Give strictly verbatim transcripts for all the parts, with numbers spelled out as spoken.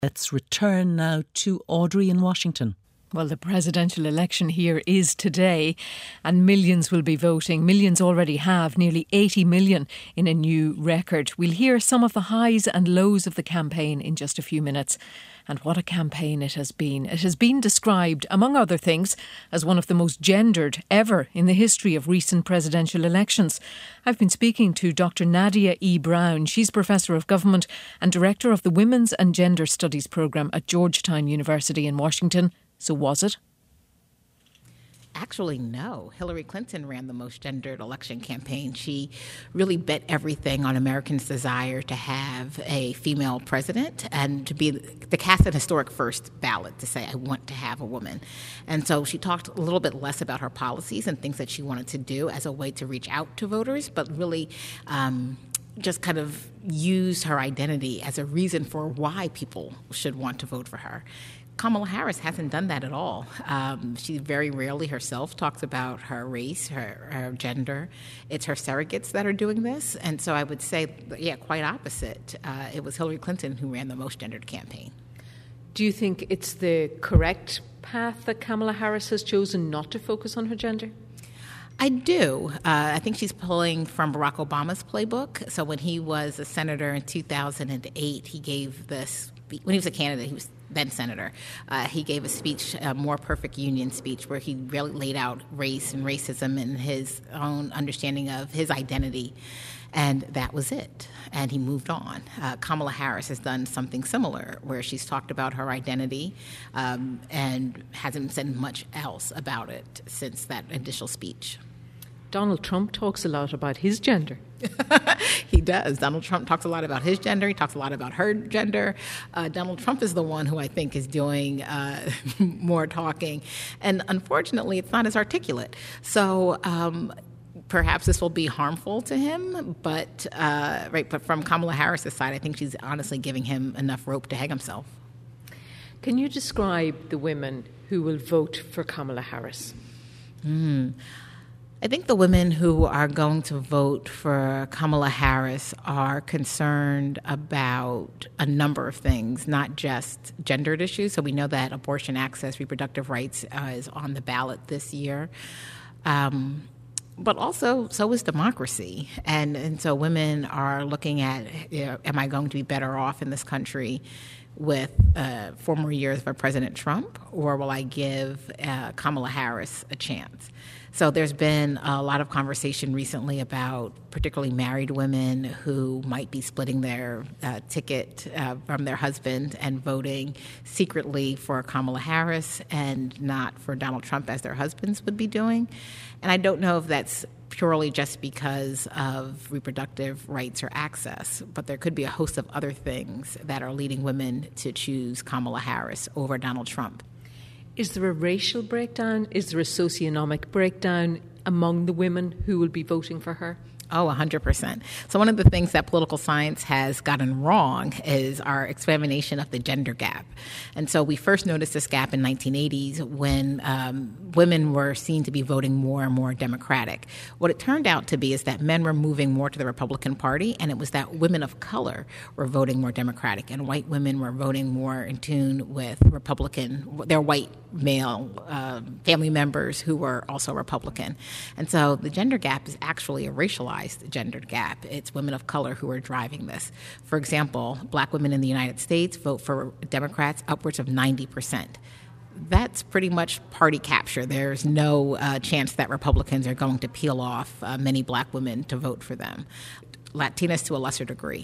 Let's return now to Audrey in Washington. Well, the presidential election here is today, and millions will be voting. Millions already have, nearly eighty million in a new record. We'll hear some of the highs and lows of the campaign in just a few minutes. And what a campaign it has been. It has been described, among other things, as one of the most gendered ever in the history of recent presidential elections. I've been speaking to Doctor Nadia E. Brown. She's Professor of Government and Director of the Women's and Gender Studies Programme at Georgetown University in Washington. So was it? Actually, no. Hillary Clinton ran the most gendered election campaign. She really bet everything on Americans' desire to have a female president and to be to cast an historic first ballot to say, I want to have a woman. And so she talked a little bit less about her policies and things that she wanted to do as a way to reach out to voters, but really um, just kind of used her identity as a reason for why people should want to vote for her. Kamala Harris hasn't done that at all. Um, she very rarely herself talks about her race, her, her gender. It's her surrogates that are doing this. And so I would say, yeah, quite opposite. Uh, it was Hillary Clinton who ran the most gendered campaign. Do you think it's the correct path that Kamala Harris has chosen not to focus on her gender? I do. Uh, I think she's pulling from Barack Obama's playbook. So when he was a senator in two thousand eight, he gave this, when he was a candidate, he was then senator, uh, he gave a speech, a More Perfect Union speech, where he really laid out race and racism and his own understanding of his identity. And that was it. And he moved on. Uh, Kamala Harris has done something similar, where she's talked about her identity um, and hasn't said much else about it since that initial speech. Donald Trump talks a lot about his gender. He does. Donald Trump talks a lot about his gender. He talks a lot about her gender. Uh, Donald Trump is the one who I think is doing uh, more talking. And unfortunately, it's not as articulate. So um, perhaps this will be harmful to him. But, uh, right, but from Kamala Harris' side, I think she's honestly giving him enough rope to hang himself. Can you describe the women who will vote for Kamala Harris? Mm. I think the women who are going to vote for Kamala Harris are concerned about a number of things, not just gendered issues. So we know that abortion access, reproductive rights uh, is on the ballot this year. Um, but also, so is democracy. And, and so women are looking at, you know, am I going to be better off in this country with uh, four more years for President Trump, or will I give uh, Kamala Harris a chance? So there's been a lot of conversation recently about particularly married women who might be splitting their uh, ticket uh, from their husband and voting secretly for Kamala Harris and not for Donald Trump as their husbands would be doing. And I don't know if that's purely just because of reproductive rights or access, but there could be a host of other things that are leading women to choose Kamala Harris over Donald Trump. Is there a racial breakdown? Is there a socioeconomic breakdown among the women who will be voting for her? Oh, one hundred percent. So one of the things that political science has gotten wrong is our examination of the gender gap. And so we first noticed this gap in nineteen eighties when um, women were seen to be voting more and more Democratic. What it turned out to be is that men were moving more to the Republican Party, and it was that women of color were voting more Democratic, and white women were voting more in tune with Republican, their white male uh, family members who were also Republican. And so the gender gap is actually a racialized gendered gap. It's women of color who are driving this. For example, black women in the United States vote for Democrats upwards of ninety percent. That's pretty much party capture. There's no uh, chance that Republicans are going to peel off uh, many black women to vote for them. Latinas to a lesser degree.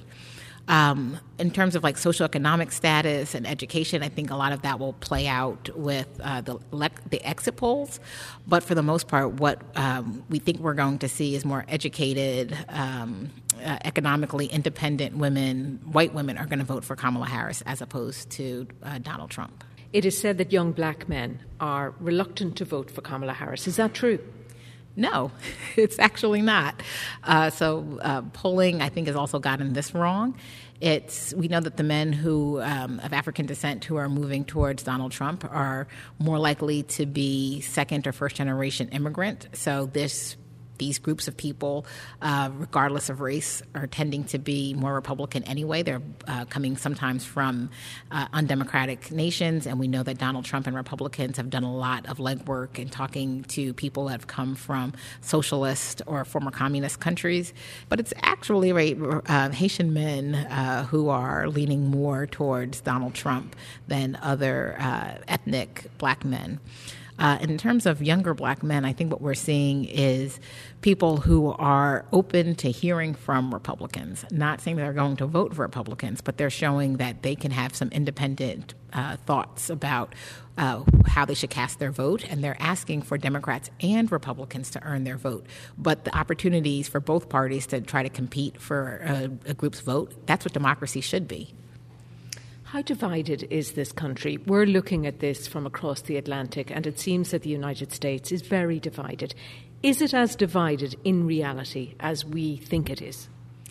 Um, in terms of like socioeconomic status and education, I think a lot of that will play out with uh, the the exit polls. But for the most part, what um, we think we're going to see is more educated, um, uh, economically independent women, white women, are going to vote for Kamala Harris as opposed to uh, Donald Trump. It is said that young black men are reluctant to vote for Kamala Harris. Is that true? No, it's actually not. Uh, so uh, polling, I think, has also gotten this wrong. It's we know that the men who um, of African descent who are moving towards Donald Trump are more likely to be second or first generation immigrant. So this these groups of people, uh, regardless of race, are tending to be more Republican anyway. They're uh, coming sometimes from uh, undemocratic nations, and we know that Donald Trump and Republicans have done a lot of legwork in talking to people that have come from socialist or former communist countries. But it's actually right, uh, Haitian men uh, who are leaning more towards Donald Trump than other uh, ethnic black men. Uh, in terms of younger black men, I think what we're seeing is people who are open to hearing from Republicans, not saying they're going to vote for Republicans, but they're showing that they can have some independent uh, thoughts about uh, how they should cast their vote, and they're asking for Democrats and Republicans to earn their vote. But the opportunities for both parties to try to compete for a, a group's vote, that's what democracy should be. How divided is this country? We're looking at this from across the Atlantic, and it seems that the United States is very divided. Is it as divided in reality as we think it is?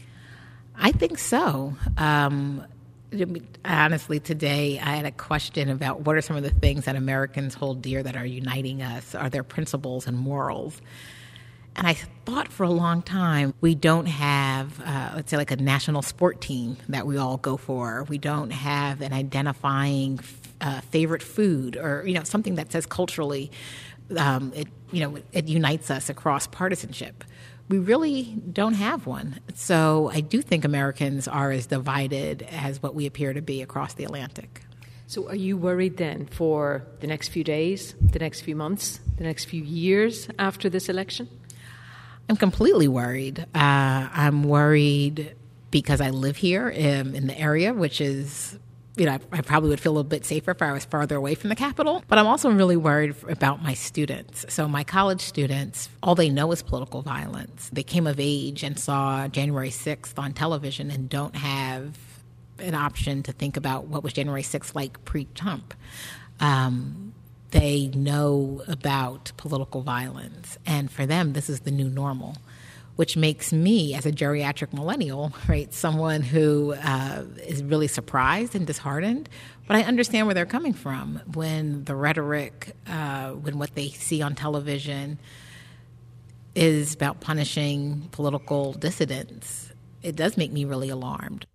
I think so. Um, honestly, today I had a question about what are some of the things that Americans hold dear that are uniting us? Are there principles and morals? And I thought for a long time, we don't have, uh, let's say, like a national sport team that we all go for. We don't have an identifying uh, favorite food or, you know, something that says culturally, um, it, you know, it unites us across partisanship. We really don't have one. So I do think Americans are as divided as what we appear to be across the Atlantic. So are you worried then for the next few days, the next few months, the next few years after this election? I'm completely worried. Uh, I'm worried because I live here in, in the area, which is, you know, I, I probably would feel a bit safer if I was farther away from the Capitol. But I'm also really worried about my students. So my college students, all they know is political violence. They came of age and saw January sixth on television and don't have an option to think about what was January sixth like pre-Trump. Um They know about political violence, and for them, this is the new normal, which makes me, as a geriatric millennial, right, someone who uh, is really surprised and disheartened. But I understand where they're coming from when the rhetoric, uh, when what they see on television is about punishing political dissidents. It does make me really alarmed.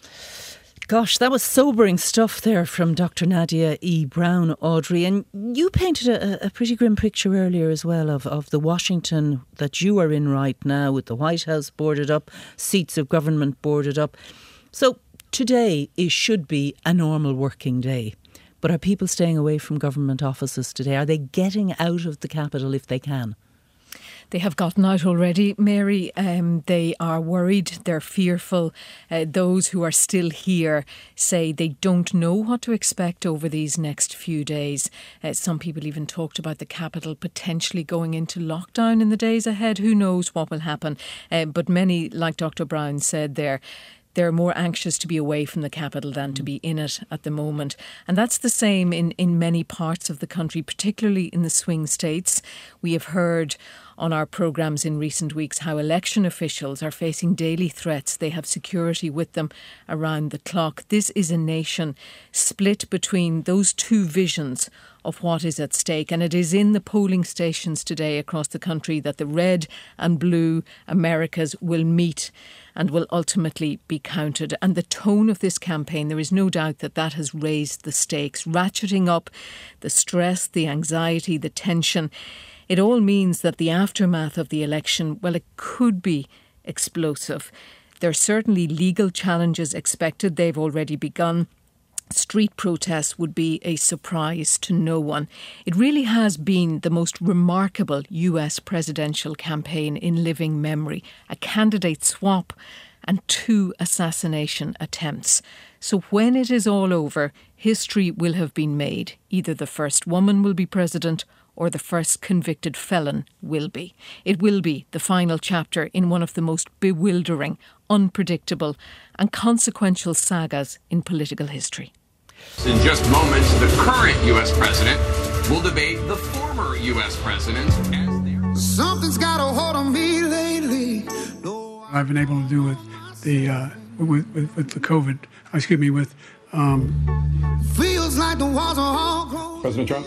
Gosh, that was sobering stuff there from Doctor Nadia E. Brown, Audrey. And you painted a, a pretty grim picture earlier as well of, of the Washington that you are in right now, with the White House boarded up, seats of government boarded up. So today is, should be a normal working day. But are people staying away from government offices today? Are they getting out of the Capitol if they can? They have gotten out already, Mary. Um, they are worried, they're fearful. Uh, those who are still here say they don't know what to expect over these next few days. Uh, some people even talked about the Capitol potentially going into lockdown in the days ahead. Who knows what will happen? Uh, but many, like Doctor Brown said there, they're more anxious to be away from the Capitol than to be in it at the moment. And that's the same in, in many parts of the country, particularly in the swing states. We have heard on our programmes in recent weeks how election officials are facing daily threats. They have security with them around the clock. This is a nation split between those two visions of what is at stake. And it is in the polling stations today across the country that the red and blue Americas will meet and will ultimately be counted. And the tone of this campaign, there is no doubt that that has raised the stakes, ratcheting up the stress, the anxiety, the tension. It all means that the aftermath of the election, well, it could be explosive. There are certainly legal challenges expected. They've already begun. Street protests would be a surprise to no one. It really has been the most remarkable U S presidential campaign in living memory. A candidate swap and two assassination attempts. So when it is all over, history will have been made. Either the first woman will be president or the first convicted felon will be. It will be the final chapter in one of the most bewildering, unpredictable and consequential sagas in political history. In just moments, the current U S president will debate the former U S president as their... Something's got a hold on me lately. I've been able to do with the uh, with, with with the COVID. Excuse me, with um, feels like the walls are all closed. President Trump. Uh,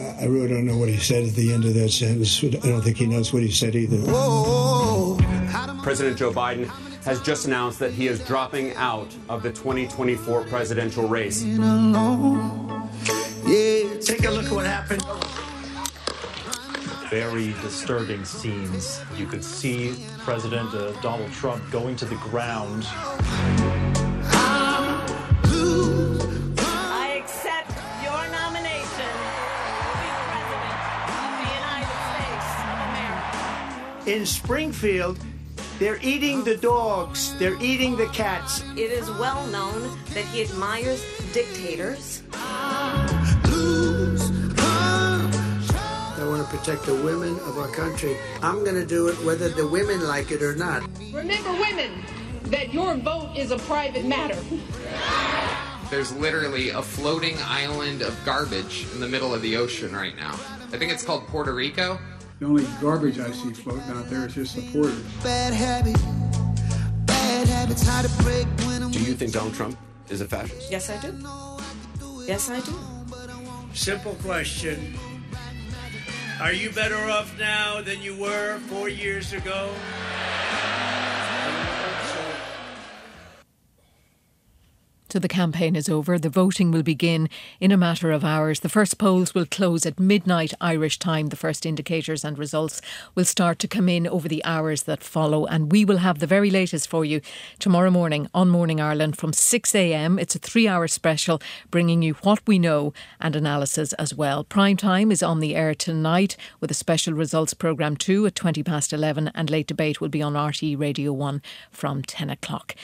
I really don't know what he said at the end of that sentence. I don't think he knows what he said either. Whoa. President Joe Biden has just announced that he is dropping out of the twenty twenty-four presidential race. Yeah, take a look at what happened. Very disturbing scenes. You could see President uh, Donald Trump going to the ground. I accept your nomination to be President of the United States of America. In Springfield, they're eating the dogs. They're eating the cats. It is well known that he admires dictators. I want to protect the women of our country. I'm going to do it whether the women like it or not. Remember, women, that your vote is a private matter. There's literally a floating island of garbage in the middle of the ocean right now. I think it's called Puerto Rico. The only garbage I see floating out there is just supporters. Bad habit, bad habits, how to break when I'm Do you think Donald Trump is a fascist? Yes, I do. Yes, I do. Simple question. Are you better off now than you were four years ago? So the campaign is over. The voting will begin in a matter of hours. The first polls will close at midnight Irish time. The first indicators and results will start to come in over the hours that follow. And we will have the very latest for you tomorrow morning on Morning Ireland from six a.m. It's a three-hour special bringing you what we know and analysis as well. Prime time is on the air tonight with a special results programme too at twenty past eleven, and late debate will be on R T E Radio one from ten o'clock.